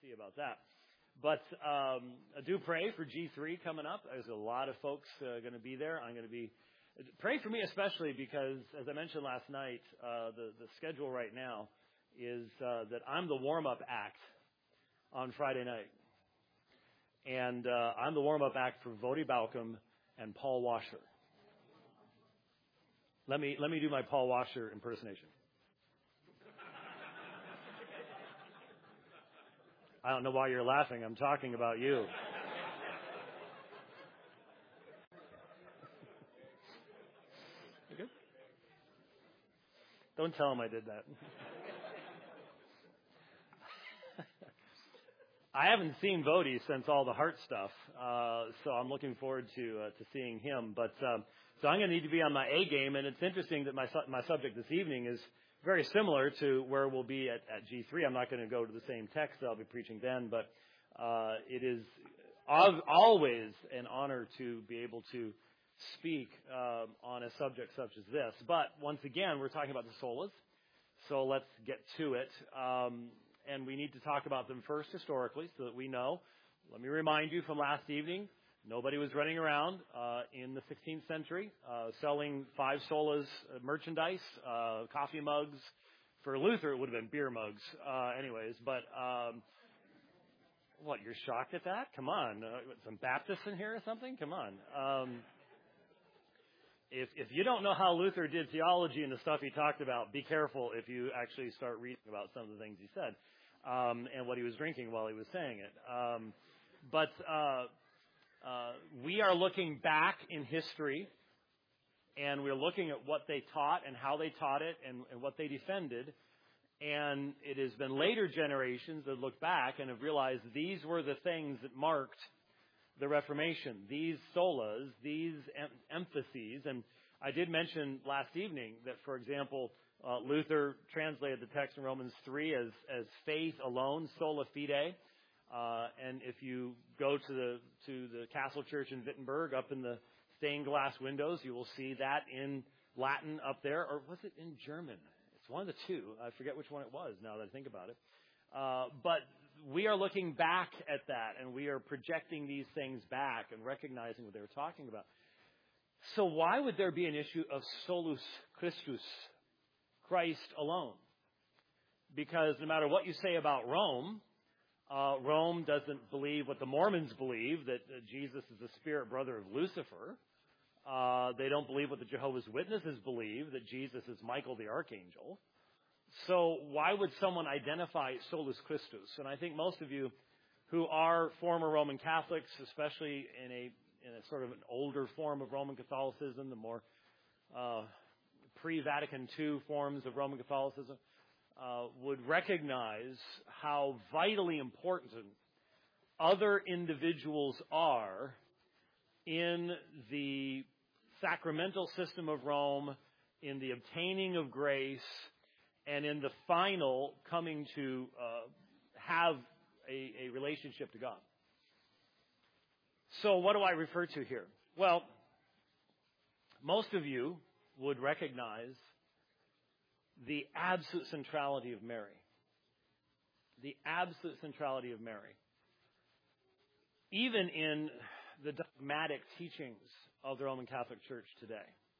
see about that. But do pray for G3 coming up. There's a lot of folks going to be there. I'm going to be pray for me especially because, as I mentioned last night, the schedule right now is that I'm the warm-up act on Friday night. And I'm the warm-up act for Voddie Baucham and Paul Washer. Let me do my Paul Washer impersonation. I don't know why you're laughing. I'm talking about you. You good? Don't tell him I did that. I haven't seen Voddie since all the heart stuff, so I'm looking forward to seeing him. But so I'm going to need to be on my A game, and it's interesting that my subject this evening is very similar to where we'll be at G3. I'm not going to go to the same text that I'll be preaching then, but it is always an honor to be able to speak on a subject such as this. But once again, we're talking about the solas, so let's get to it. And we need to talk about them first historically so that we know. Let me remind you from last evening, nobody was running around in the 16th century selling 5 solas merchandise, coffee mugs. For Luther, it would have been beer mugs anyways. But what, you're shocked at that? Come on. Some Baptists in here or something? Come on. If you don't know how Luther did theology and the stuff he talked about, be careful if you actually start reading about some of the things he said and what he was drinking while he was saying it. But we are looking back in history, and we're looking at what they taught and how they taught it and what they defended. And it has been later generations that look back and have realized these were the things that marked the Reformation, these solas, these emphases. And I did mention last evening that, for example, Luther translated the text in Romans 3 as faith alone, sola fide. And if you go to the Castle Church in Wittenberg, up in the stained glass windows, you will see that in Latin up there. Or was it in German? It's one of the two. I forget which one it was now that I think about it. But we are looking back at that, and we are projecting these things back and recognizing what they were talking about. So why would there be an issue of solus Christus, Christ alone? Because no matter what you say about Rome, Rome doesn't believe what the Mormons believe, that Jesus is the spirit brother of Lucifer. They don't believe what the Jehovah's Witnesses believe, that Jesus is Michael the Archangel. So why would someone identify solus Christus? And I think most of you who are former Roman Catholics, especially in a sort of an older form of Roman Catholicism, the more pre-Vatican II forms of Roman Catholicism, would recognize how vitally important other individuals are in the sacramental system of Rome, in the obtaining of grace, and in the final coming to have a relationship to God. So what do I refer to here? Well, most of you would recognize the absolute centrality of Mary. The absolute centrality of Mary. Even in the dogmatic teachings of the Roman Catholic Church today.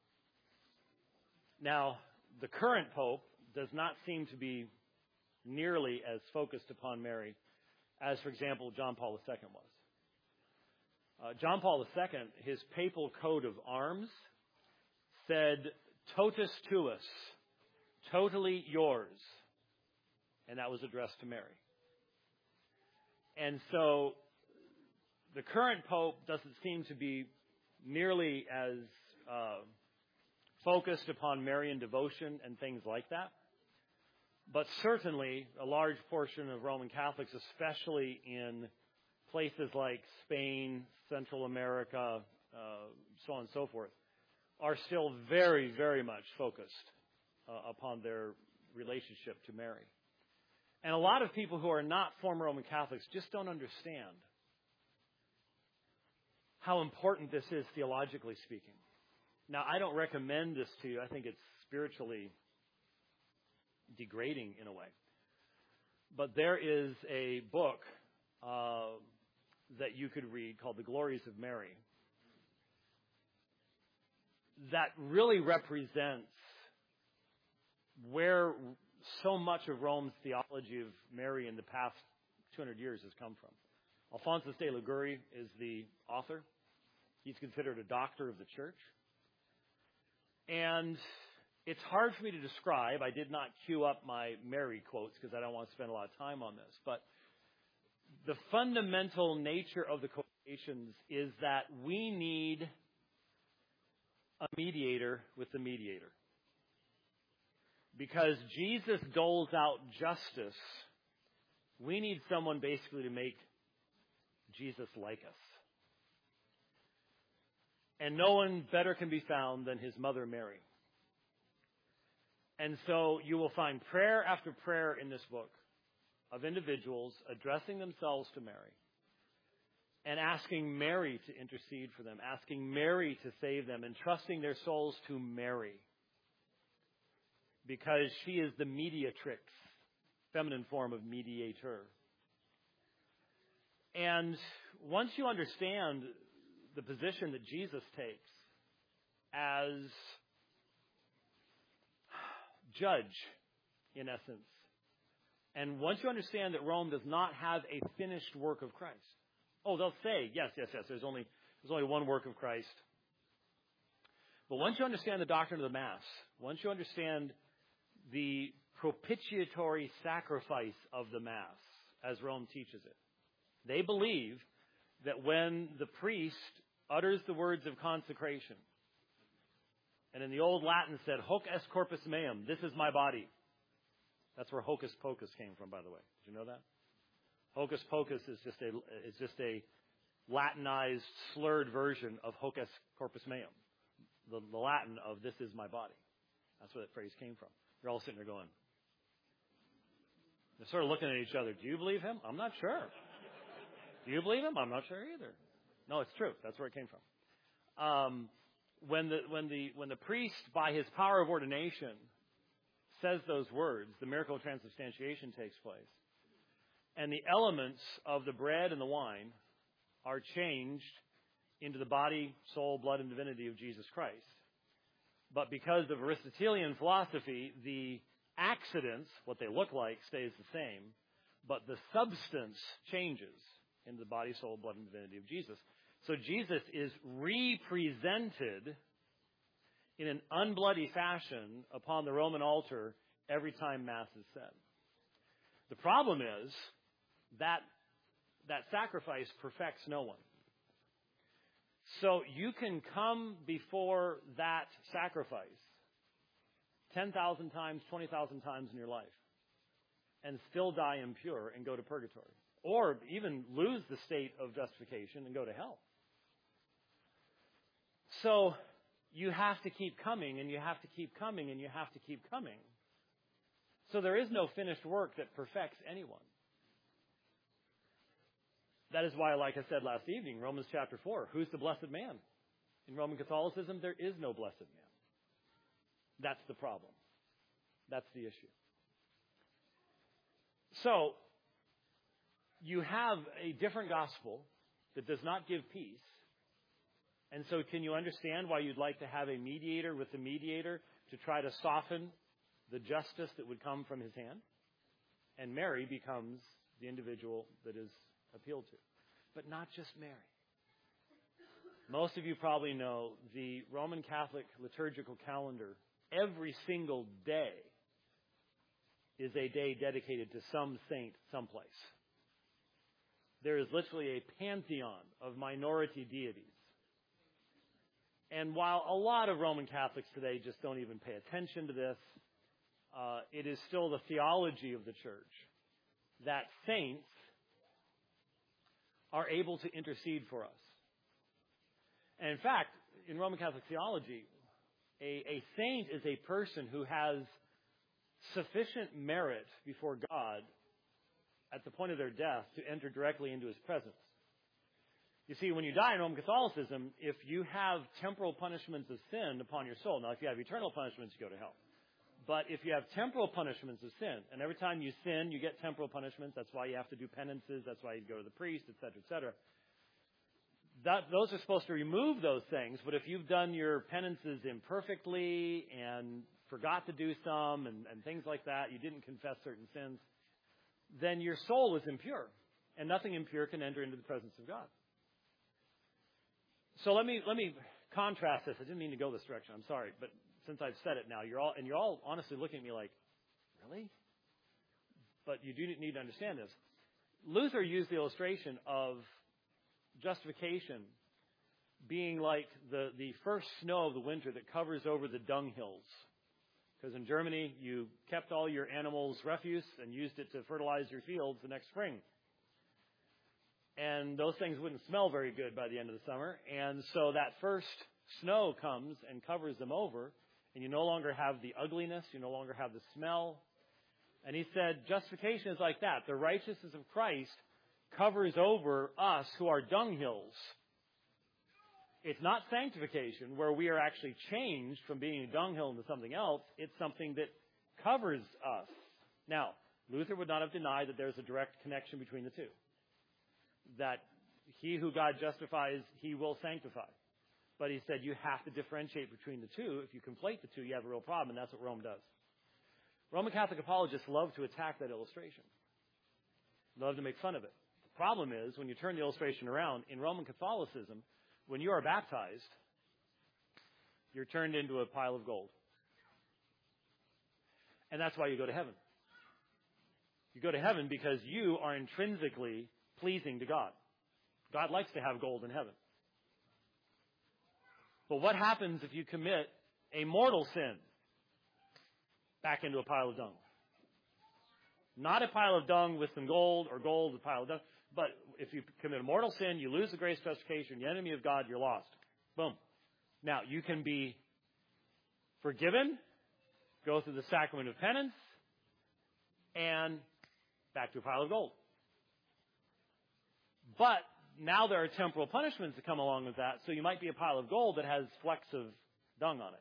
Now, the current Pope does not seem to be nearly as focused upon Mary as, for example, John Paul II was. John Paul II, his papal coat of arms, said, "Totus tuus," totally yours. And that was addressed to Mary. And so the current Pope doesn't seem to be nearly as focused upon Marian devotion and things like that. But certainly a large portion of Roman Catholics, especially in places like Spain, Central America, so on and so forth, are still very, very much focused upon their relationship to Mary. And a lot of people who are not former Roman Catholics just don't understand how important this is theologically speaking. Now, I don't recommend this to you. I think it's spiritually degrading in a way. But there is a book that you could read called The Glories of Mary that really represents where so much of Rome's theology of Mary in the past 200 years has come from. Alphonsus de Liguori is the author. He's considered a doctor of the church. And it's hard for me to describe. I did not queue up my Mary quotes because I don't want to spend a lot of time on this. But the fundamental nature of the quotations is that we need a mediator with the mediator. Because Jesus doles out justice, we need someone basically to make Jesus like us. And no one better can be found than his mother Mary. And so you will find prayer after prayer in this book of individuals addressing themselves to Mary and asking Mary to intercede for them, asking Mary to save them, and trusting their souls to Mary because she is the mediatrix, feminine form of mediator. And once you understand the position that Jesus takes as judge, in essence, and once you understand that Rome does not have a finished work of Christ, they'll say, yes, there's only one work of Christ. But once you understand the doctrine of the Mass, once you understand the propitiatory sacrifice of the Mass, as Rome teaches it, they believe that when the priest utters the words of consecration, and in the old Latin said, hoc est corpus meum, this is my body. That's where hocus pocus came from, by the way. Did you know that? Hocus pocus is just a Latinized, slurred version of hoc est corpus meum, the Latin of this is my body. That's where that phrase came from. You're all sitting there going, they're sort of looking at each other. Do you believe him? I'm not sure. Do you believe him? I'm not sure either. No, it's true. That's where it came from. When the priest, by his power of ordination, says those words, the miracle of transubstantiation takes place. And the elements of the bread and the wine are changed into the body, soul, blood, and divinity of Jesus Christ. But because of Aristotelian philosophy, the accidents, what they look like, stays the same, but the substance changes into the body, soul, blood, and divinity of Jesus. So Jesus is represented in an unbloody fashion upon the Roman altar every time Mass is said. The problem is that sacrifice perfects no one. So you can come before that sacrifice 10,000 times, 20,000 times in your life and still die impure and go to purgatory. Or even lose the state of justification and go to hell. So you have to keep coming, and you have to keep coming, and you have to keep coming. So there is no finished work that perfects anyone. That is why, like I said last evening, Romans chapter 4, who's the blessed man? In Roman Catholicism, there is no blessed man. That's the problem. That's the issue. So, you have a different gospel that does not give peace. And so can you understand why you'd like to have a mediator with the mediator to try to soften the justice that would come from his hand? And Mary becomes the individual that is appealed to. But not just Mary. Most of you probably know the Roman Catholic liturgical calendar, every single day is a day dedicated to some saint someplace. There is literally a pantheon of minority deities. And while a lot of Roman Catholics today just don't even pay attention to this, it is still the theology of the church that saints are able to intercede for us. And in fact, in Roman Catholic theology, a saint is a person who has sufficient merit before God at the point of their death to enter directly into his presence. You see, when you die in Roman Catholicism, if you have temporal punishments of sin upon your soul, now if you have eternal punishments, you go to hell. But if you have temporal punishments of sin, and every time you sin, you get temporal punishments. That's why you have to do penances. That's why you go to the priest, et cetera, et cetera. Those are supposed to remove those things. But if you've done your penances imperfectly and forgot to do some and things like that, you didn't confess certain sins, then your soul is impure. And nothing impure can enter into the presence of God. So let me contrast this. I didn't mean to go this direction. I'm sorry. But since I've said it now, you're all honestly looking at me like, really? But you do need to understand this. Luther used the illustration of justification being like the first snow of the winter that covers over the dung hills. Because in Germany, you kept all your animals' refuse and used it to fertilize your fields the next spring. And those things wouldn't smell very good by the end of the summer. And so that first snow comes and covers them over, and you no longer have the ugliness, you no longer have the smell. And he said, justification is like that. The righteousness of Christ covers over us who are dunghills. It's not sanctification, where we are actually changed from being a dunghill into something else. It's something that covers us. Now, Luther would not have denied that there's a direct connection between the two. That he who God justifies, he will sanctify. But he said you have to differentiate between the two. If you conflate the two, you have a real problem, and that's what Rome does. Roman Catholic apologists love to attack that illustration. Love to make fun of it. The problem is, when you turn the illustration around, in Roman Catholicism, when you are baptized, you're turned into a pile of gold. And that's why you go to heaven. You go to heaven because you are intrinsically pleasing to God. God likes to have gold in heaven. But what happens if you commit a mortal sin? Back into a pile of dung. Not a pile of dung with some gold, or gold with a pile of dung. But if you commit a mortal sin, you lose the grace of justification, you're the enemy of God, you're lost. Boom. Now, you can be forgiven, go through the sacrament of penance, and back to a pile of gold. But now there are temporal punishments that come along with that, so you might be a pile of gold that has flecks of dung on it.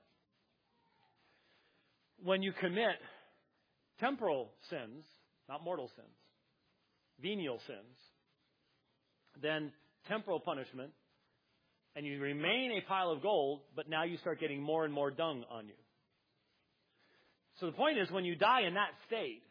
When you commit temporal sins, not mortal sins, venial sins, then temporal punishment, and you remain a pile of gold, but now you start getting more and more dung on you. So the point is, when you die in that state,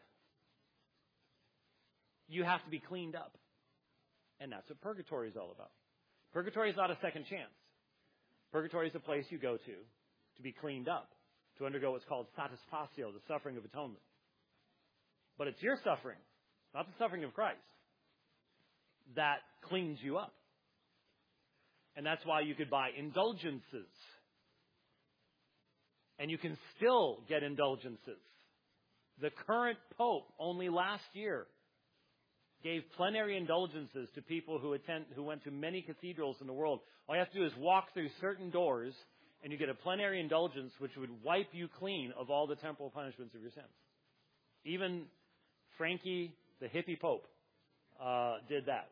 you have to be cleaned up. And that's what purgatory is all about. Purgatory is not a second chance. Purgatory is a place you go to be cleaned up, to undergo what's called satisfatio, the suffering of atonement. But it's your suffering, not the suffering of Christ, that cleans you up. And that's why you could buy indulgences. And you can still get indulgences. The current Pope, only last year, gave plenary indulgences to people who went to many cathedrals in the world. All you have to do is walk through certain doors, and you get a plenary indulgence which would wipe you clean of all the temporal punishments of your sins. Even Frankie, the hippie Pope, did that.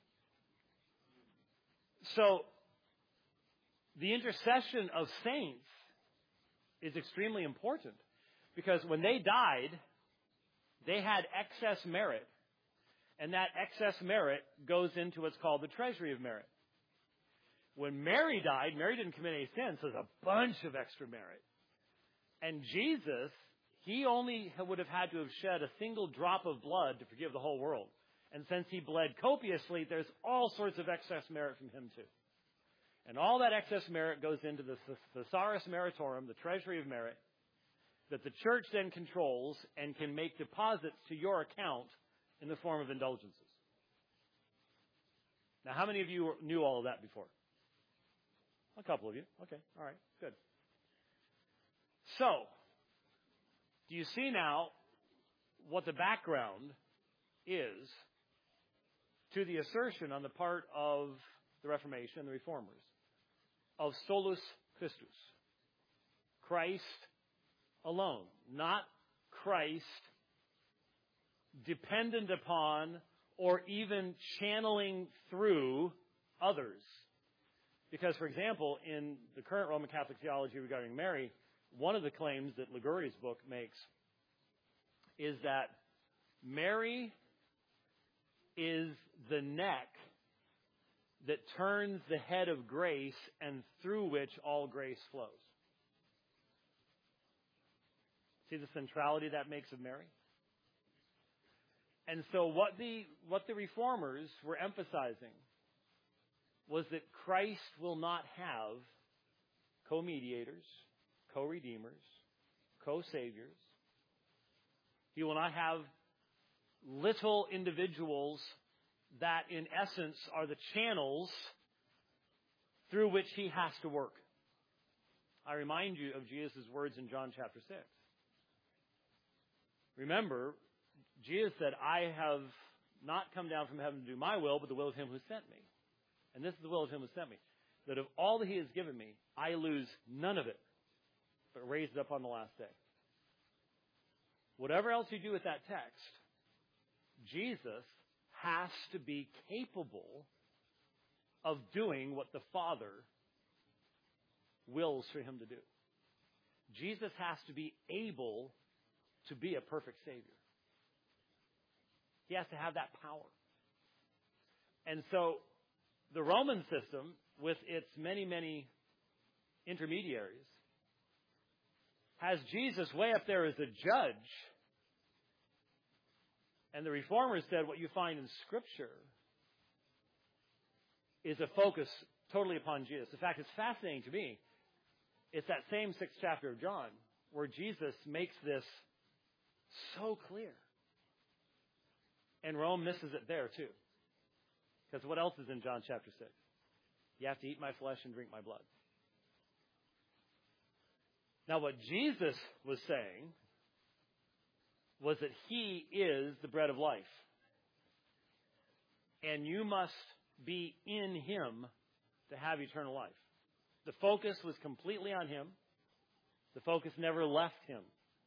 So, the intercession of saints is extremely important, because when they died, they had excess merit. And that excess merit goes into what's called the treasury of merit. When Mary died, Mary didn't commit any sins, so there's a bunch of extra merit. And Jesus, he only would have had to have shed a single drop of blood to forgive the whole world. And since he bled copiously, there's all sorts of excess merit from him too. And all that excess merit goes into the Thesaurus Meritorum, the treasury of merit, that the church then controls and can make deposits to your account in the form of indulgences. Now, how many of you knew all of that before? A couple of you. Okay, all right, good. So, do you see now what the background is to the assertion on the part of the Reformation and the Reformers of solus Christus? Christ alone, not Christ dependent upon or even channeling through others. Because, for example, in the current Roman Catholic theology regarding Mary, one of the claims that Liguri's book makes is that Mary is the neck that turns the head of grace and through which all grace flows. See the centrality that makes of Mary? And so what the Reformers were emphasizing was that Christ will not have co-mediators, co-redeemers, co-saviors. He will not have little individuals that in essence are the channels through which he has to work. I remind you of Jesus' words in John chapter 6. Remember, Jesus said, I have not come down from heaven to do my will, but the will of him who sent me. And this is the will of him who sent me, that of all that he has given me, I lose none of it, but raise it up on the last day. Whatever else you do with that text, Jesus has to be capable of doing what the Father wills for him to do. Jesus has to be able to be a perfect Savior. He has to have that power. And so the Roman system, with its many, many intermediaries, has Jesus way up there as a judge. And the Reformers said what you find in Scripture is a focus totally upon Jesus. In fact, it's fascinating to me. It's that same 6th chapter of John where Jesus makes this so clear. And Rome misses it there too. Because what else is in John chapter 6? You have to eat my flesh and drink my blood. Now what Jesus was saying was that he is the bread of life. And you must be in him to have eternal life. The focus was completely on him. The focus never left him.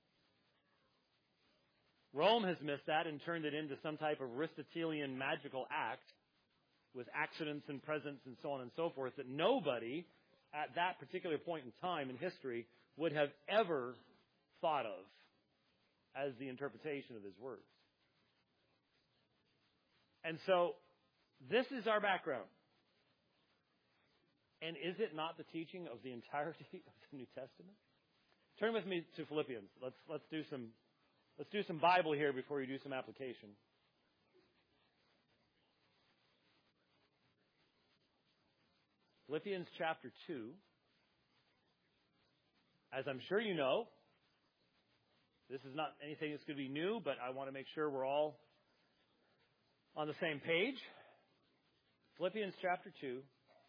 Rome has missed that and turned it into some type of Aristotelian magical act with accidents and presents and so on and so forth that nobody at that particular point in time in history would have ever thought of as the interpretation of his words. And so this is our background. And is it not the teaching of the entirety of the New Testament? Turn with me to Philippians. Let's do some Bible here before we do some application. Philippians chapter 2. As I'm sure you know, this is not anything that's going to be new, but I want to make sure we're all on the same page. Philippians chapter 2.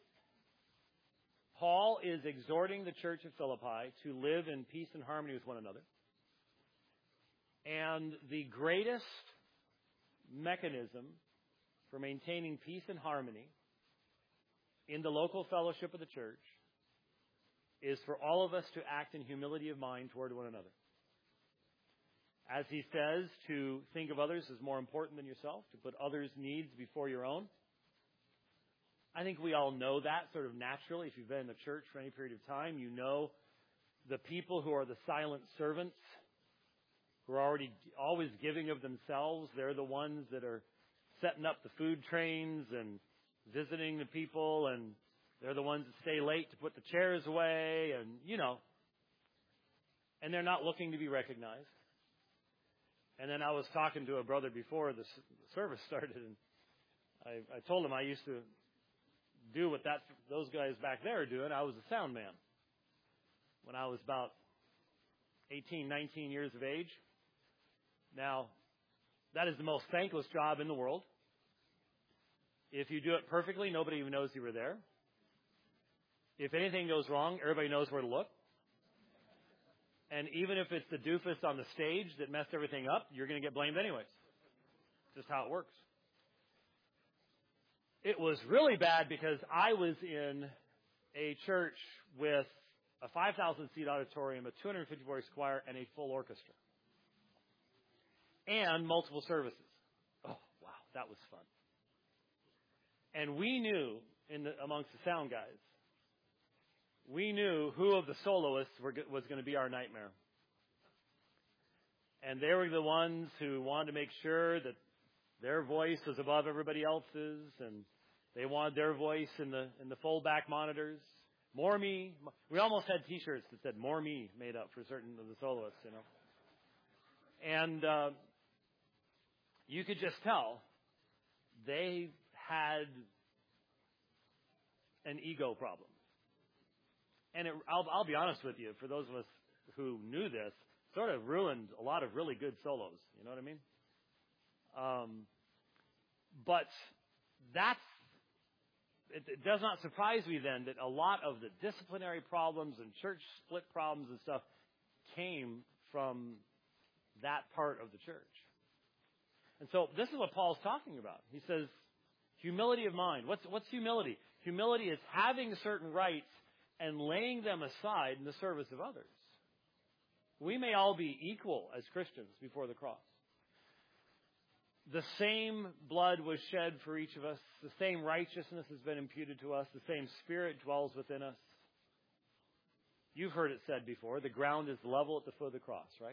Paul is exhorting the church of Philippi to live in peace and harmony with one another. And the greatest mechanism for maintaining peace and harmony in the local fellowship of the church is for all of us to act in humility of mind toward one another. As he says, to think of others as more important than yourself, to put others' needs before your own. I think we all know that sort of naturally. If you've been in the church for any period of time, you know the people who are the silent servants, who are always giving of themselves. They're the ones that are setting up the food trains and visiting the people, and they're the ones that stay late to put the chairs away, and and they're not looking to be recognized. And then I was talking to a brother before the service started, and I told him I used to do what those guys back there are doing. I was a sound man when I was about 18, 19 years of age. Now, that is the most thankless job in the world. If you do it perfectly, nobody even knows you were there. If anything goes wrong, everybody knows where to look. And even if it's the doofus on the stage that messed everything up, you're going to get blamed anyways. Just how it works. It was really bad because I was in a church with a 5,000-seat auditorium, a 250-voice choir, and a full orchestra. And multiple services. Oh, wow, that was fun. And we knew amongst the sound guys, we knew who of the soloists was going to be our nightmare. And they were the ones who wanted to make sure that their voice was above everybody else's, and they wanted their voice in the fold-back monitors. More me. We almost had T-shirts that said "More me" made up for certain of the soloists, you know. And you could just tell they had an ego problem. And I'll be honest with you, for those of us who knew this, sort of ruined a lot of really good solos. You know what I mean? But it does not surprise me then that a lot of the disciplinary problems and church split problems and stuff came from that part of the church. And so this is what Paul's talking about. He says, humility of mind. What's humility? Humility is having certain rights and laying them aside in the service of others. We may all be equal as Christians before the cross. The same blood was shed for each of us. The same righteousness has been imputed to us. The same Spirit dwells within us. You've heard it said before, the ground is level at the foot of the cross, right?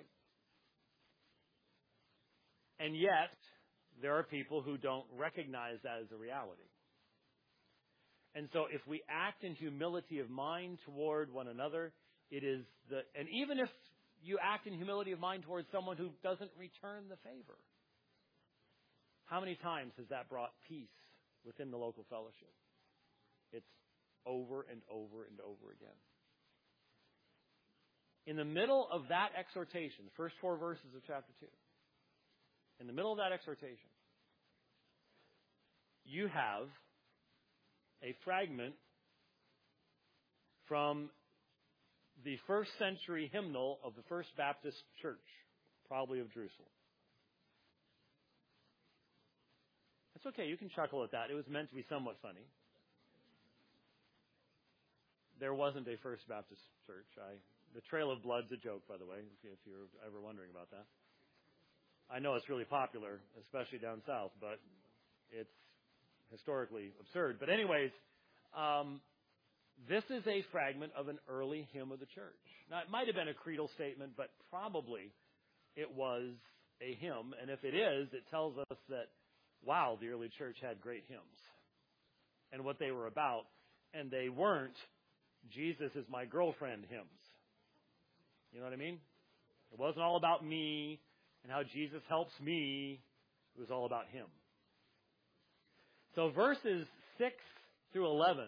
And yet, there are people who don't recognize that as a reality. And so if we act in humility of mind toward one another, and even if you act in humility of mind towards someone who doesn't return the favor, how many times has that brought peace within the local fellowship? It's over and over and over again. In the middle of that exhortation, the first 4 verses of chapter 2, in the middle of that exhortation, you have a fragment from the first century hymnal of the First Baptist Church, probably of Jerusalem. It's okay, you can chuckle at that. It was meant to be somewhat funny. There wasn't a First Baptist Church. The Trail of Blood's a joke, by the way, if you're ever wondering about that. I know it's really popular, especially down south, but it's historically absurd. But anyways, this is a fragment of an early hymn of the church. Now, it might have been a creedal statement, but probably it was a hymn. And if it is, it tells us that, wow, the early church had great hymns and what they were about. And they weren't Jesus is my girlfriend hymns. You know what I mean? It wasn't all about me and how Jesus helps me. It was all about him. So verses 6 through 11,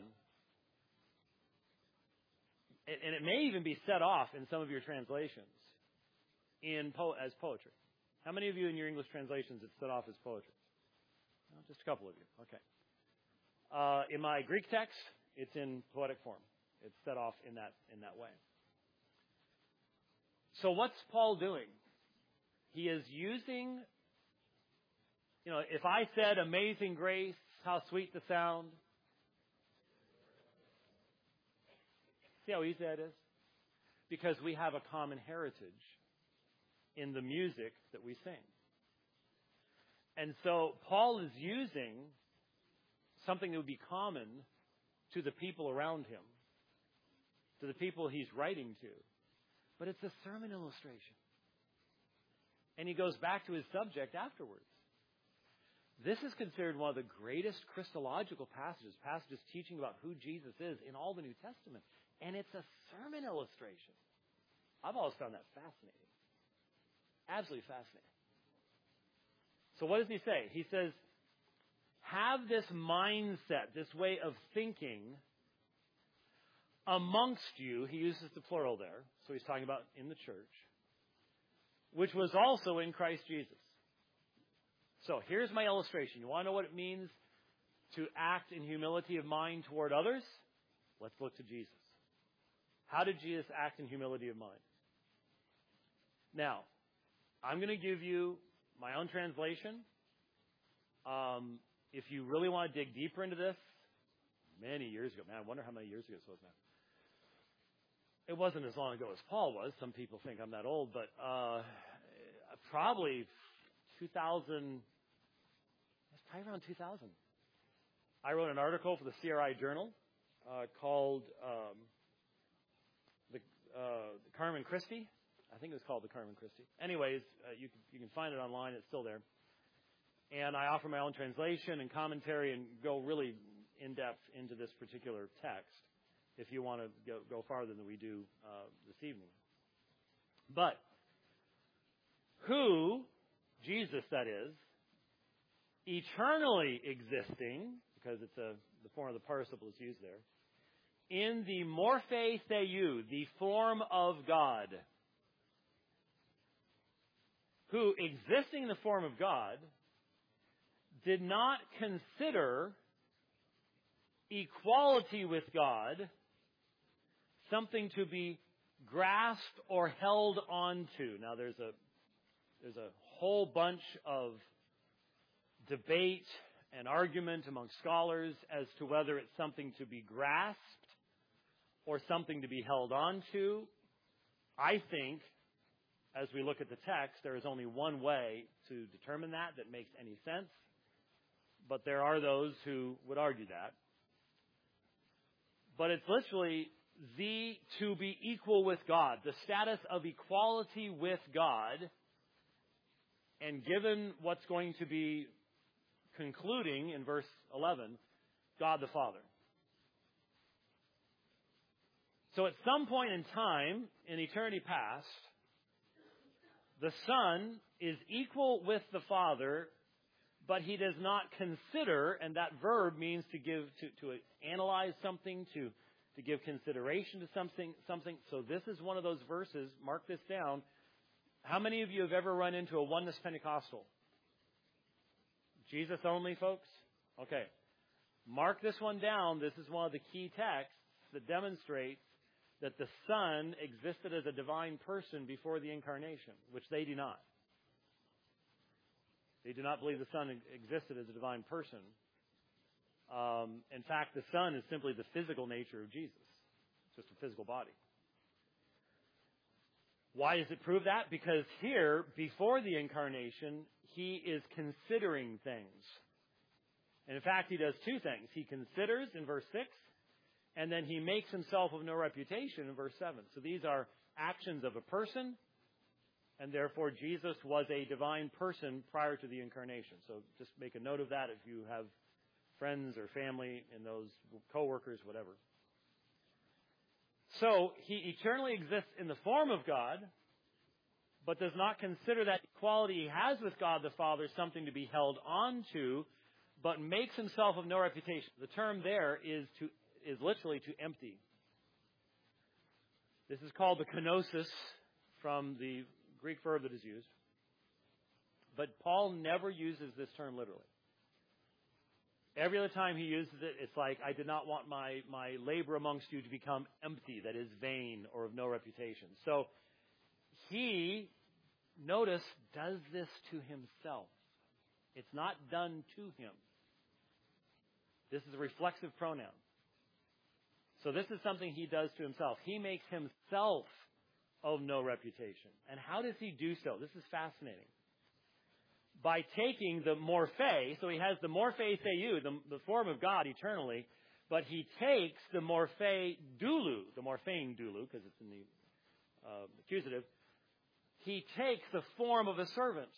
and it may even be set off in some of your translations as poetry. How many of you in your English translations it's set off as poetry? Well, just a couple of you. Okay. In my Greek text, it's in poetic form. It's set off in that way. So what's Paul doing? He is using, if I said Amazing Grace, how sweet the sound. See how easy that is? Because we have a common heritage in the music that we sing. And so Paul is using something that would be common to the people around him, to the people he's writing to. But it's a sermon illustration. And he goes back to his subject afterwards. This is considered one of the greatest Christological passages teaching about who Jesus is in all the New Testament. And it's a sermon illustration. I've always found that fascinating. Absolutely fascinating. So what does he say? He says, have this mindset, this way of thinking amongst you. He uses the plural there. So he's talking about in the church, which was also in Christ Jesus. So here's my illustration. You want to know what it means to act in humility of mind toward others? Let's look to Jesus. How did Jesus act in humility of mind? Now, I'm going to give you my own translation. If you really want to dig deeper into this, many years ago. Man, I wonder how many years ago this was now. It wasn't as long ago as Paul was. Some people think I'm that old, but probably 2000. It's probably around 2000. I wrote an article for the CRI Journal called Carmen Christie. I think it was called the Carmen Christie. Anyways, you can find it online. It's still there. And I offer my own translation and commentary and go really in-depth into this particular text if you want to go farther than we do this evening. But who, Jesus that is, eternally existing, because it's the form of the participle is used there, in the morphe theou, the form of God, who, existing in the form of God, did not consider equality with God something to be grasped or held onto. Now, there's a whole bunch of debate and argument among scholars as to whether it's something to be grasped or something to be held onto. I think, as we look at the text, there is only one way to determine that makes any sense. But there are those who would argue that. But it's literally to be equal with God, the status of equality with God. And given what's going to be concluding in verse 11, God the Father. So at some point in time, in eternity past, the Son is equal with the Father, but he does not consider, and that verb means to give, to analyze something, to give consideration to something. So this is one of those verses, mark this down. How many of you have ever run into a Oneness Pentecostal? Jesus only, folks? Okay. Mark this one down. This is one of the key texts that demonstrates that the Son existed as a divine person before the incarnation, which they do not. They do not believe the Son existed as a divine person. In fact, the Son is simply the physical nature of Jesus. It's just a physical body. Why does it prove that? Because here, before the incarnation, he is considering things. And in fact, he does two things. He considers in verse 6, and then he makes himself of no reputation in verse 7. So these are actions of a person, and therefore Jesus was a divine person prior to the incarnation. So just make a note of that if you have friends or family and those co-workers, whatever. So he eternally exists in the form of God, but does not consider that equality he has with God the Father something to be held on to, but makes himself of no reputation. The term there is literally to empty. This is called the kenosis from the Greek verb that is used. But Paul never uses this term literally. Every other time he uses it, it's like, I did not want my labor amongst you to become empty, that is vain or of no reputation. So he, notice, does this to himself. It's not done to him. This is a reflexive pronoun. So this is something he does to himself. He makes himself of no reputation. And how does he do so? This is fascinating. By taking the morphe, so he has the morphe theou, the form of God eternally, but he takes the morphe doulou, the morphein doulou, because it's in the accusative, he takes the form of a servant.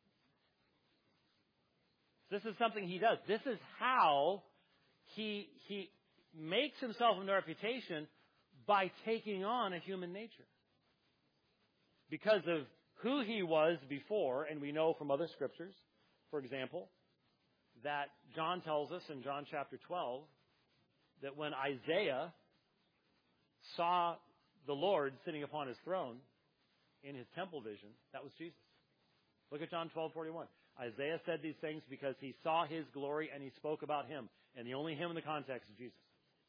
This is something he does. This is how he makes himself of no reputation, by taking on a human nature. Because of who he was before, and we know from other scriptures, for example, that John tells us in John chapter 12, that when Isaiah saw the Lord sitting upon his throne in his temple vision, that was Jesus. Look at John 12:41. Isaiah said these things because he saw his glory and he spoke about him. And the only him in the context is Jesus.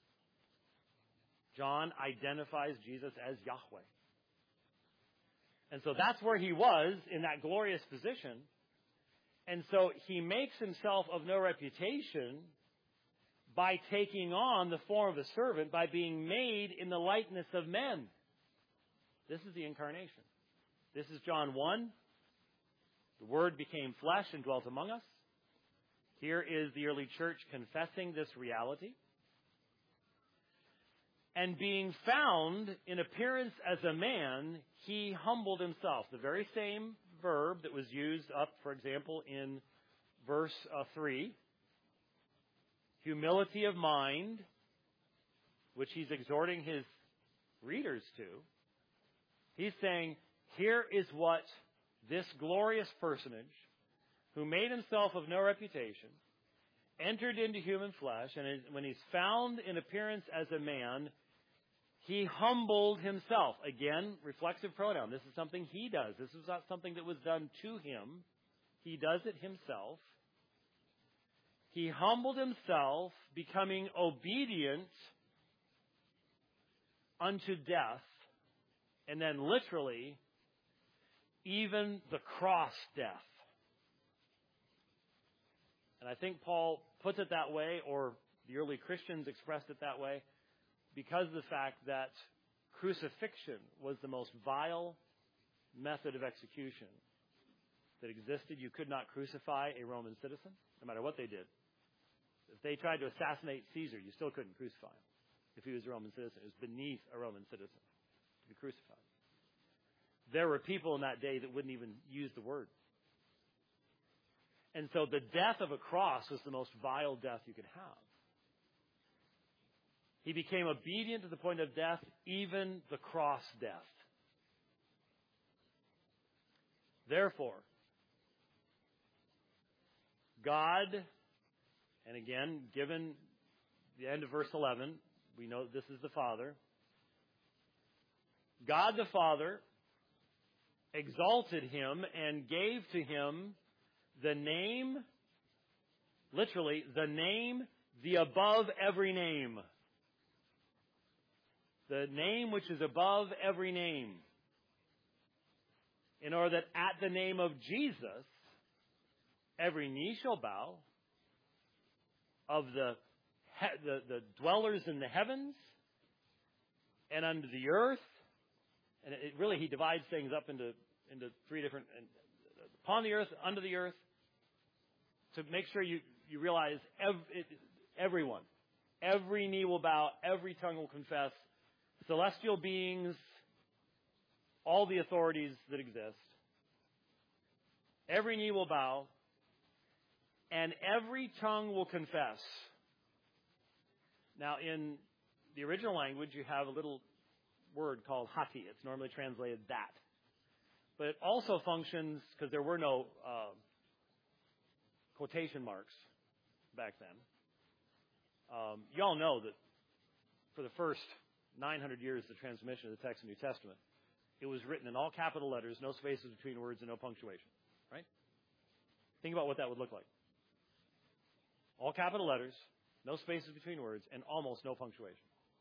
John identifies Jesus as Yahweh. And so that's where he was in that glorious position. And so he makes himself of no reputation by taking on the form of a servant, by being made in the likeness of men. This is the incarnation. This is John 1. The Word became flesh and dwelt among us. Here is the early church confessing this reality. And being found in appearance as a man, he humbled himself. The very same verb that was used up, for example, in verse 3. Humility of mind, which he's exhorting his readers to. He's saying, here is what this glorious personage, who made himself of no reputation, entered into human flesh, and when he's found in appearance as a man, he humbled himself. Again, reflexive pronoun. This is something he does. This is not something that was done to him. He does it himself. He humbled himself, becoming obedient unto death, and then literally, even the cross death. And I think Paul puts it that way, or the early Christians expressed it that way, because of the fact that crucifixion was the most vile method of execution that existed. You could not crucify a Roman citizen, no matter what they did. If they tried to assassinate Caesar, you still couldn't crucify him if he was a Roman citizen. It was beneath a Roman citizen to be crucified. There were people in that day that wouldn't even use the word. And so the death of a cross was the most vile death you could have. He became obedient to the point of death, even the cross death. Therefore, God, and again, given the end of verse 11, we know this is the Father. God the Father exalted him and gave to him the name, literally, the name, the above every name. The name which is above every name. In order that at the name of Jesus, every knee shall bow, of the dwellers in the heavens and under the earth. And he divides things up into three different, upon the earth, under the earth, to make sure you realize everyone, every knee will bow, every tongue will confess, celestial beings, all the authorities that exist. Every knee will bow, and every tongue will confess. Now, in the original language, you have a little word called hati. It's normally translated that. But it also functions, because there were no quotation marks back then. You all know that for the first 900 years of the transmission of the text of the New Testament, it was written in all capital letters, no spaces between words, and no punctuation. Right? Think about what that would look like. All capital letters, no spaces between words, and almost no punctuation.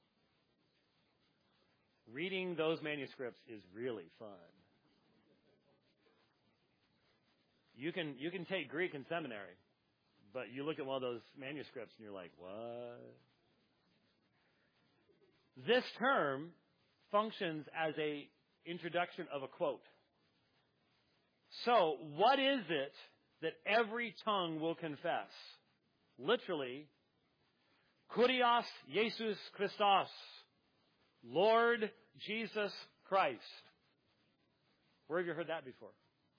Reading those manuscripts is really fun. You can take Greek in seminary, but you look at one of those manuscripts and you're like, what? This term functions as a introduction of a quote. So, what is it that every tongue will confess? Literally, Kurios Jesus Christos, Lord Jesus Christ. Where have you heard that before?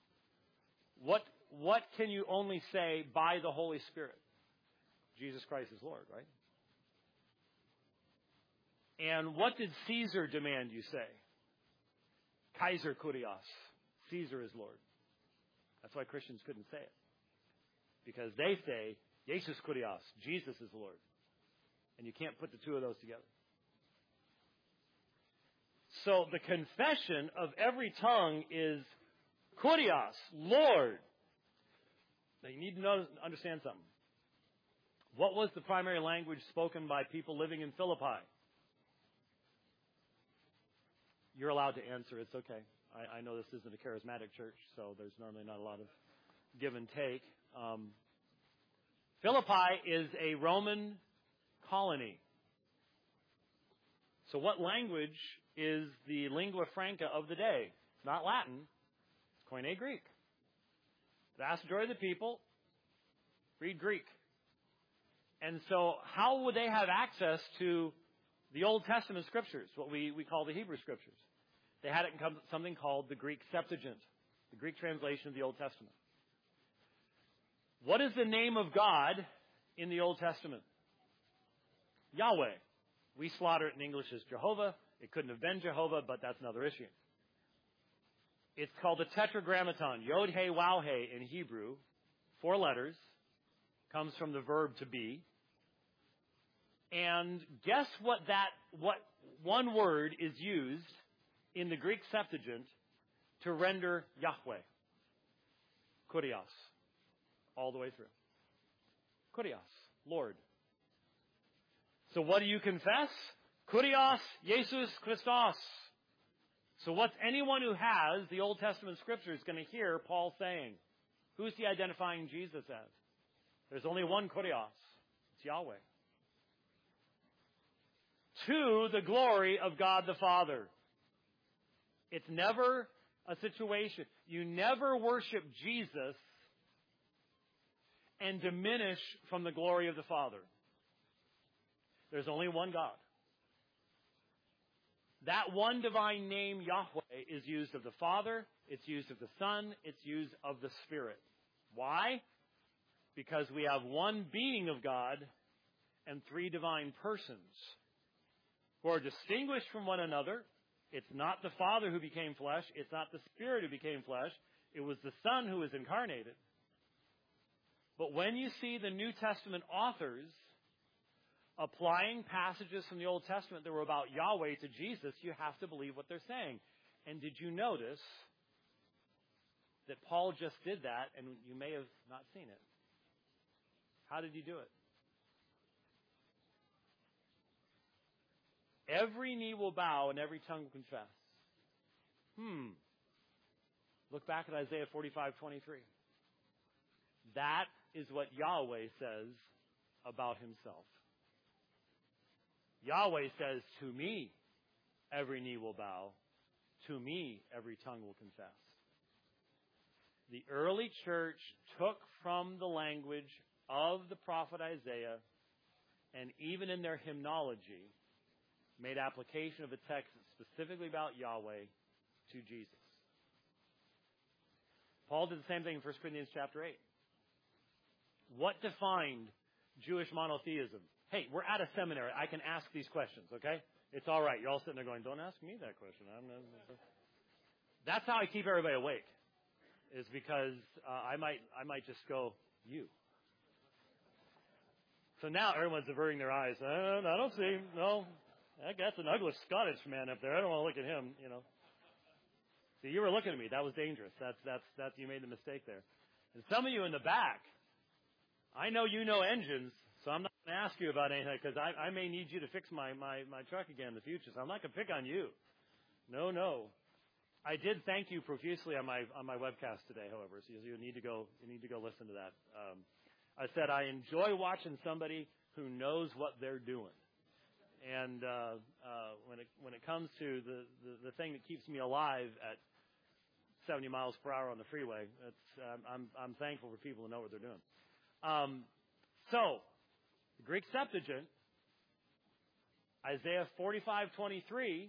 What can you only say by the Holy Spirit? Jesus Christ is Lord, right? And what did Caesar demand you say? Kaiser Kurios. Caesar is Lord. That's why Christians couldn't say it. Because they say, Jesus Kurios, Jesus is Lord. And you can't put the two of those together. So the confession of every tongue is Kurios, Lord. Now you need to understand something. What was the primary language spoken by people living in Philippi? You're allowed to answer. It's okay. I know this isn't a charismatic church, so there's normally not a lot of give and take. Philippi is a Roman colony. So what language is the lingua franca of the day? It's not Latin. It's Koine Greek. The vast majority of the people read Greek. And so how would they have access to The Old Testament scriptures, what we call the Hebrew scriptures, they had it in something called the Greek Septuagint, the Greek translation of the Old Testament. What is the name of God in the Old Testament? Yahweh. We slaughter it in English as Jehovah. It couldn't have been Jehovah, but that's another issue. It's called the Tetragrammaton. Yod, He, Waw, He in Hebrew. 4 letters. Comes from the verb to be. And guess what one word is used in the Greek Septuagint to render Yahweh? Kurios. All the way through. Kurios. Lord. So what do you confess? Kurios, Jesus Christos. So what's anyone who has the Old Testament scriptures going to hear Paul saying? Who's he identifying Jesus as? There's only one Kurios. It's Yahweh. To the glory of God the Father. It's never a situation. You never worship Jesus and diminish from the glory of the Father. There's only one God. That one divine name, Yahweh, is used of the Father, it's used of the Son, it's used of the Spirit. Why? Because we have one being of God and 3 divine persons who are distinguished from one another. It's not the Father who became flesh. It's not the Spirit who became flesh. It was the Son who was incarnated. But when you see the New Testament authors applying passages from the Old Testament that were about Yahweh to Jesus, you have to believe what they're saying. And did you notice that Paul just did that, and you may have not seen it? How did he do it? Every knee will bow and every tongue will confess. Look back at Isaiah 45:23. That is what Yahweh says about himself. Yahweh says, to me, every knee will bow. To me, every tongue will confess. The early church took from the language of the prophet Isaiah, and even in their hymnology, made application of a text specifically about Yahweh to Jesus. Paul did the same thing in 1 Corinthians chapter 8. What defined Jewish monotheism? Hey, we're at a seminary. I can ask these questions, okay? It's all right. You're all sitting there going, don't ask me that question. That's how I keep everybody awake, is because I might just go, you. So now everyone's averting their eyes. I don't see. No, that's an ugly Scottish man up there. I don't want to look at him, you know. See, you were looking at me. That was dangerous. That's you made the mistake there. And some of you in the back, I know you know engines, so I'm not going to ask you about anything because I may need you to fix my truck again in the future. So I'm not going to pick on you. No. I did thank you profusely on my webcast today, however. So you need to go listen to that. I said I enjoy watching somebody who knows what they're doing. And when it comes to the thing that keeps me alive at 70 miles per hour on the freeway, I'm thankful for people who know what they're doing. So, the Greek Septuagint, Isaiah 45:23,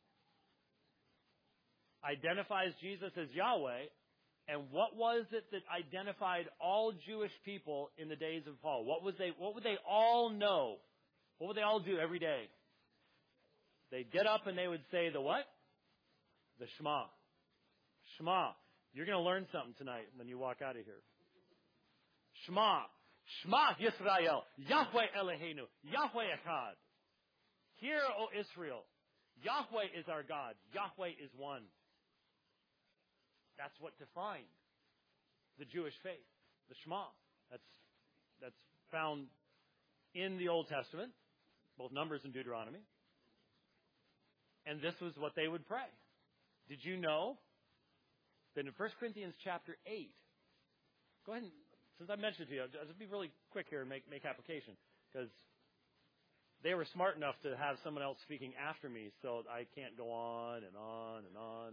identifies Jesus as Yahweh. And what was it that identified all Jewish people in the days of Paul? What would they all know? What would they all do every day? They'd get up and they would say the what? The Shema. Shema. You're going to learn something tonight when you walk out of here. Shema. Shema Yisrael. Yahweh Eloheinu. Yahweh Echad. Hear, O Israel. Yahweh is our God. Yahweh is one. That's what defined the Jewish faith. The Shema. That's found in the Old Testament, both Numbers and Deuteronomy. And this was what they would pray. Did you know that in 1 Corinthians chapter 8, go ahead and, since I mentioned it to you, I'll just be really quick here and make application, because they were smart enough to have someone else speaking after me, so I can't go on and on and on.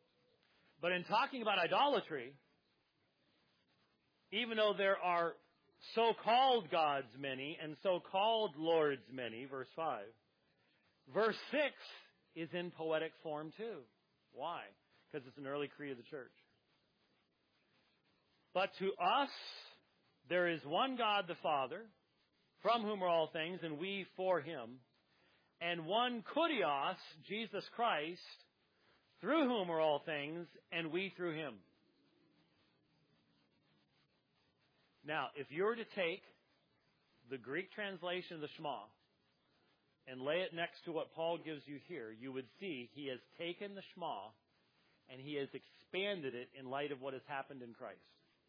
But in talking about idolatry, even though there are so-called God's many and so-called Lord's many, verse 5. Verse 6 is in poetic form too. Why? Because it's an early creed of the church. But to us, there is one God the Father, from whom are all things, and we for him, and one Kurios, Jesus Christ, through whom are all things, and we through him. Now, if you were to take the Greek translation of the Shema and lay it next to what Paul gives you here, you would see he has taken the Shema and he has expanded it in light of what has happened in Christ.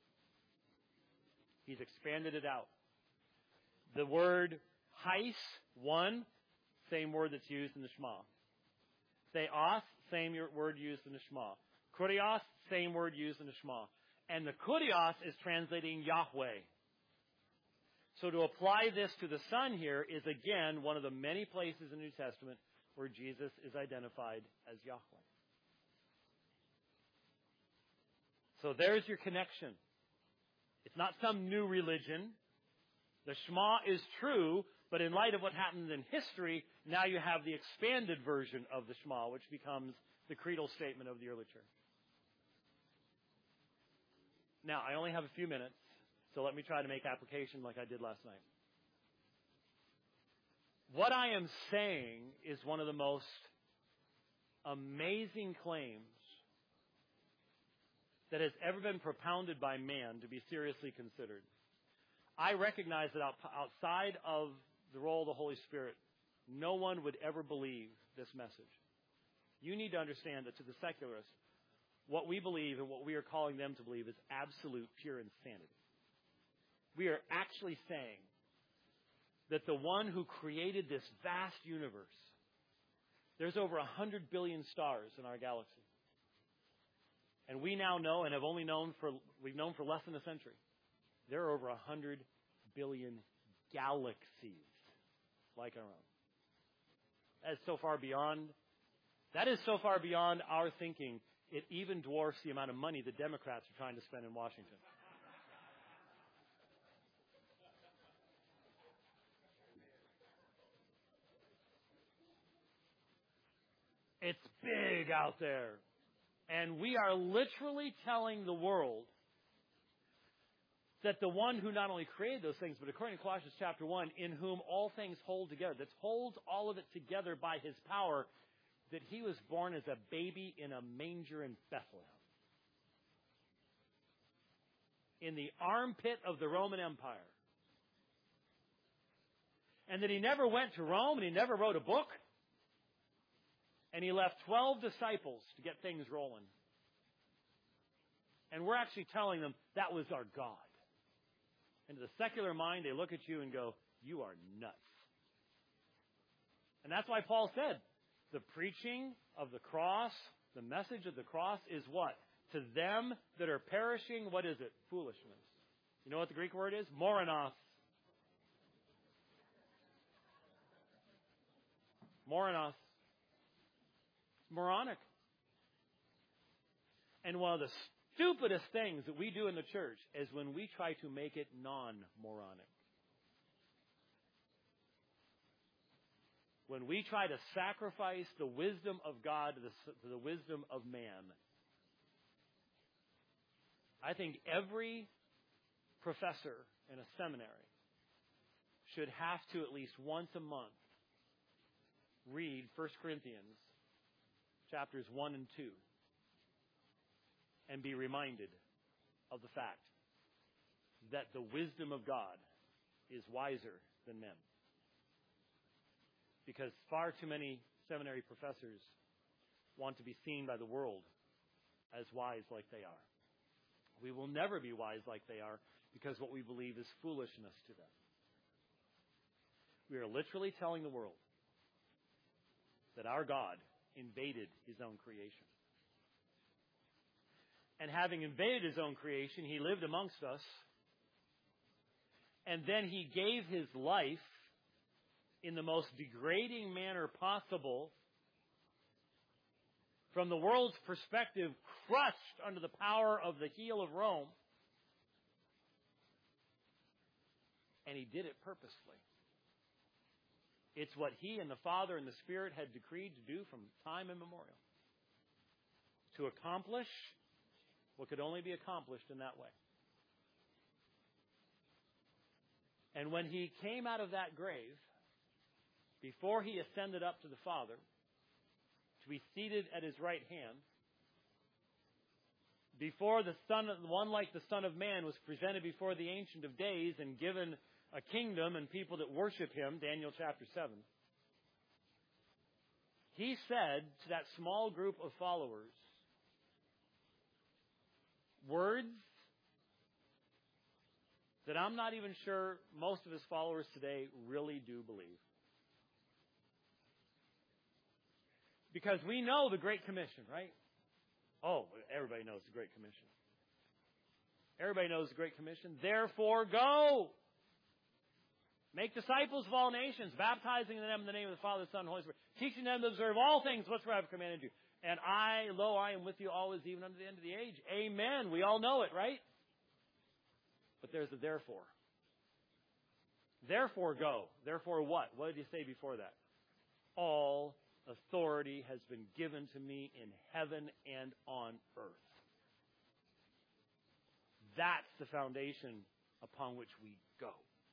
He's expanded it out. The word heis, one, same word that's used in the Shema. Theos, same word used in the Shema. Kurios, same word used in the Shema. And the Kurios is translating Yahweh. So to apply this to the Son here is again one of the many places in the New Testament where Jesus is identified as Yahweh. So there's your connection. It's not some new religion. The Shema is true, but in light of what happened in history, now you have the expanded version of the Shema, which becomes the creedal statement of the early church. Now, I only have a few minutes, so let me try to make application like I did last night. What I am saying is one of the most amazing claims that has ever been propounded by man to be seriously considered. I recognize that outside of the role of the Holy Spirit, no one would ever believe this message. You need to understand that to the secularists, what we believe and what we are calling them to believe is absolute, pure insanity. We are actually saying that the one who created this vast universe, there's over 100 billion stars in our galaxy. And we now know, and we've known for less than a century, there are over 100 billion galaxies like our own. That is so far beyond our thinking. It even dwarfs the amount of money the Democrats are trying to spend in Washington. It's big out there. And we are literally telling the world that the one who not only created those things, but according to Colossians chapter 1, in whom all things hold together, that holds all of it together by his power, that he was born as a baby in a manger in Bethlehem, in the armpit of the Roman Empire. And that he never went to Rome, and he never wrote a book, and he left 12 disciples to get things rolling. And we're actually telling them that was our God. And to the secular mind, they look at you and go, you are nuts. And that's why Paul said, the preaching of the cross, the message of the cross is what? To them that are perishing, what is it? Foolishness. You know what the Greek word is? Moranos. Moranos. It's moronic. And one of the stupidest things that we do in the church is when we try to make it non-moronic. When we try to sacrifice the wisdom of God to the wisdom of man. I think every professor in a seminary should have to at least once a month read 1 Corinthians chapters 1 and 2 and be reminded of the fact that the wisdom of God is wiser than men. Because far too many seminary professors want to be seen by the world as wise like they are. We will never be wise like they are because what we believe is foolishness to them. We are literally telling the world that our God invaded his own creation. And having invaded his own creation, he lived amongst us. And then he gave his life in the most degrading manner possible, from the world's perspective, crushed under the power of the heel of Rome, And he did it purposefully. It's what he and the Father and the Spirit had decreed to do from time immemorial. To accomplish what could only be accomplished in that way. And when he came out of that grave, before he ascended up to the Father, to be seated at his right hand, before the one like the Son of Man was presented before the Ancient of Days and given a kingdom and people that worship him, Daniel chapter 7, he said to that small group of followers, words that I'm not even sure most of his followers today really do believe. Because we know the Great Commission, right? Oh, everybody knows the Great Commission. Everybody knows the Great Commission. Therefore, go. Make disciples of all nations, baptizing them in the name of the Father, the Son, and the Holy Spirit, teaching them to observe all things whatsoever I have commanded you. And I am with you always, even unto the end of the age. Amen. We all know it, right? But there's a therefore. Therefore, go. Therefore, what? What did he say before that? All authority has been given to me in heaven and on earth. That's the foundation upon which we go.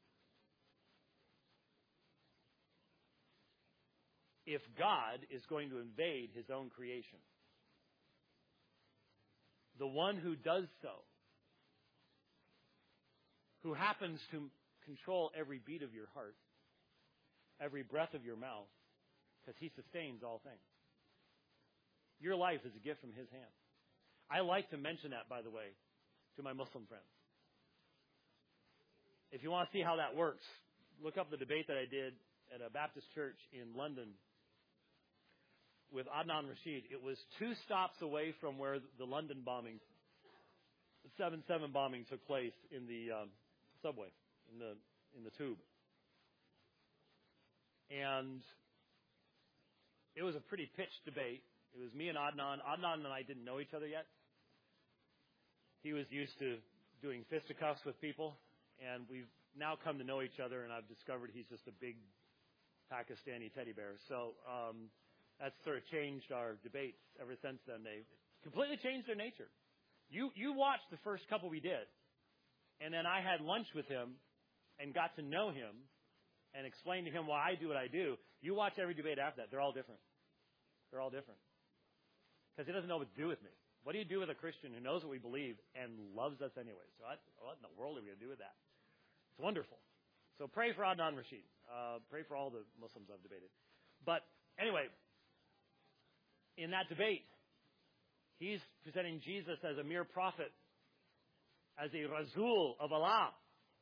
If God is going to invade his own creation, the one who does so, who happens to control every beat of your heart, every breath of your mouth, because he sustains all things. Your life is a gift from his hand. I like to mention that, by the way, to my Muslim friends. If you want to see how that works, look up the debate that I did at a Baptist church in London with Adnan Rashid. It was 2 stops away from where the London bombing, the 7/7 bombing took place in the subway, in the tube. And it was a pretty pitched debate. It was me and Adnan. Adnan and I didn't know each other yet. He was used to doing fisticuffs with people, and we've now come to know each other, and I've discovered he's just a big Pakistani teddy bear. So that's sort of changed our debates ever since then. They've completely changed their nature. You watched the first couple we did, and then I had lunch with him and got to know him and explained to him why I do what I do. You watch every debate after that. They're all different. They're all different. Because he doesn't know what to do with me. What do you do with a Christian who knows what we believe and loves us anyway? So what in the world are we going to do with that? It's wonderful. So pray for Adnan Rashid. Pray for all the Muslims I've debated. But anyway, in that debate, he's presenting Jesus as a mere prophet, as a Rasul of Allah.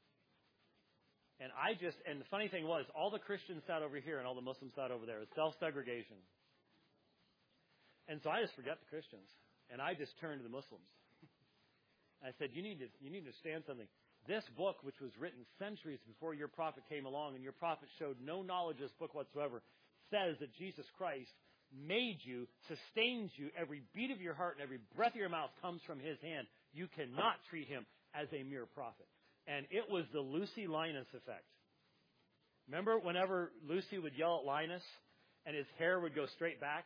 And the funny thing was, all the Christians sat over here and all the Muslims sat over there. It's self-segregation. And so I just forgot the Christians. And I just turned to the Muslims. I said, you need to understand something. This book, which was written centuries before your prophet came along, and your prophet showed no knowledge of this book whatsoever, says that Jesus Christ made you, sustains you, every beat of your heart and every breath of your mouth comes from his hand. You cannot treat him as a mere prophet. And it was the Lucy Linus effect. Remember whenever Lucy would yell at Linus and his hair would go straight back?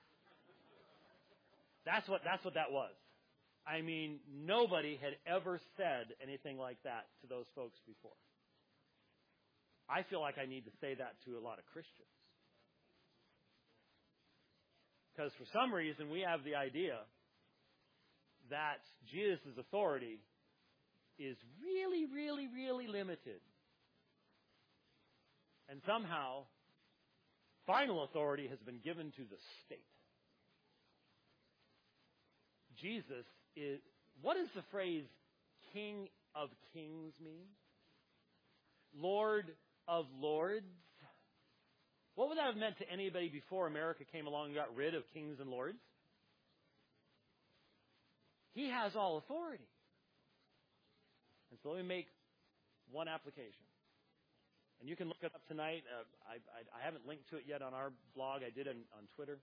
That's what that was. I mean, nobody had ever said anything like that to those folks before. I feel like I need to say that to a lot of Christians. Because for some reason we have the idea that Jesus' authority is really, really, really limited. And somehow, final authority has been given to the state. Jesus is, what does the phrase King of Kings mean? Lord of Lords? What would that have meant to anybody before America came along and got rid of kings and lords? He has all authority. And so let me make one application. And you can look it up tonight. I haven't linked to it yet on our blog. I did it on Twitter.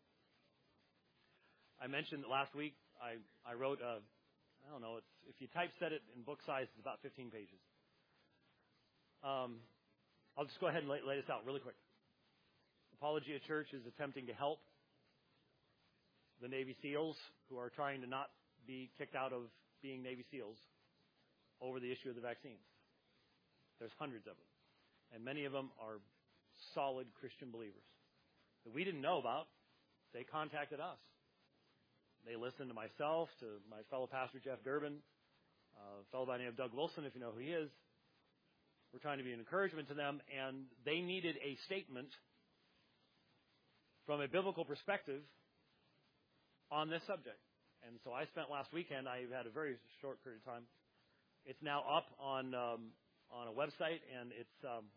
I mentioned last week I wrote if you typeset it in book size, it's about 15 pages. I'll just go ahead and lay this out really quick. Apologia Church is attempting to help the Navy SEALs who are trying to not be kicked out of being Navy SEALs over the issue of the vaccines. There's hundreds of them, and many of them are solid Christian believers that we didn't know about. They contacted us. They listened to myself, to my fellow pastor Jeff Durbin, a fellow by the name of Doug Wilson, if you know who he is. We're trying to be an encouragement to them, and they needed a statement from a biblical perspective on this subject. And so I spent last weekend, I had a very short period of time. It's now up on a website, and it's,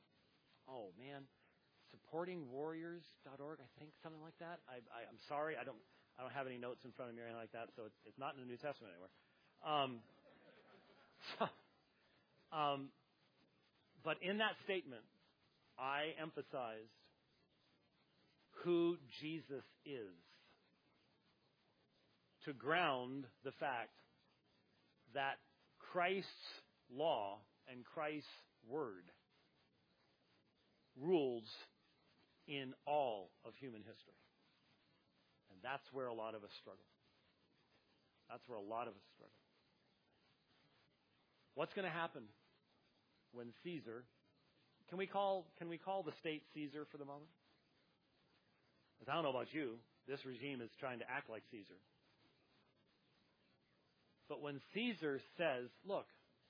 supportingwarriors.org, I think, something like that. I'm sorry, I don't have any notes in front of me or anything like that, so it's not in the New Testament anywhere. But in that statement, I emphasized who Jesus is to ground the fact that Christ's law and Christ's word rules in all of human history. And that's where a lot of us struggle. That's where a lot of us struggle. What's going to happen when Caesar, can we call the state Caesar for the moment? Because I don't know about you, this regime is trying to act like Caesar. But when Caesar says, look,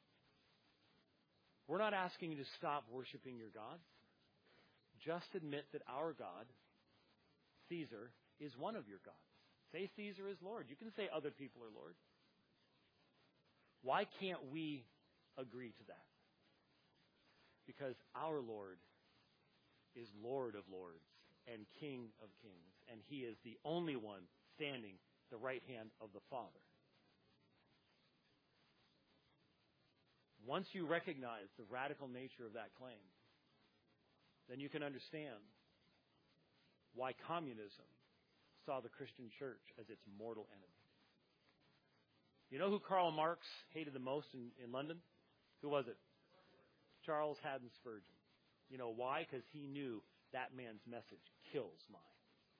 we're not asking you to stop worshiping your gods. Just admit that our God, Caesar, is one of your gods. Say Caesar is Lord. You can say other people are Lord. Why can't we agree to that? Because our Lord is Lord of lords and King of kings, and he is the only one standing at the right hand of the Father. Once you recognize the radical nature of that claim, then you can understand why communism saw the Christian church as its mortal enemy. You know who Karl Marx hated the most in London? Who was it? Charles Haddon Spurgeon. You know why? Because he knew that man's message kills mine.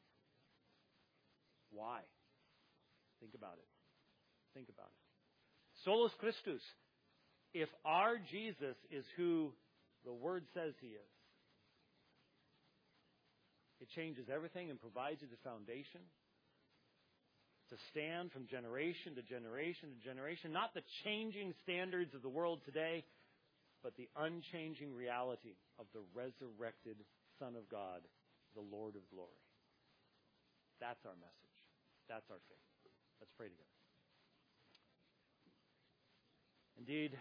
Why? Think about it. Think about it. Solus Christus. If our Jesus is who the Word says he is, it changes everything and provides you the foundation to stand from generation to generation to generation. Not the changing standards of the world today, but the unchanging reality of the resurrected Son of God, the Lord of glory. That's our message. That's our faith. Let's pray together. Indeed,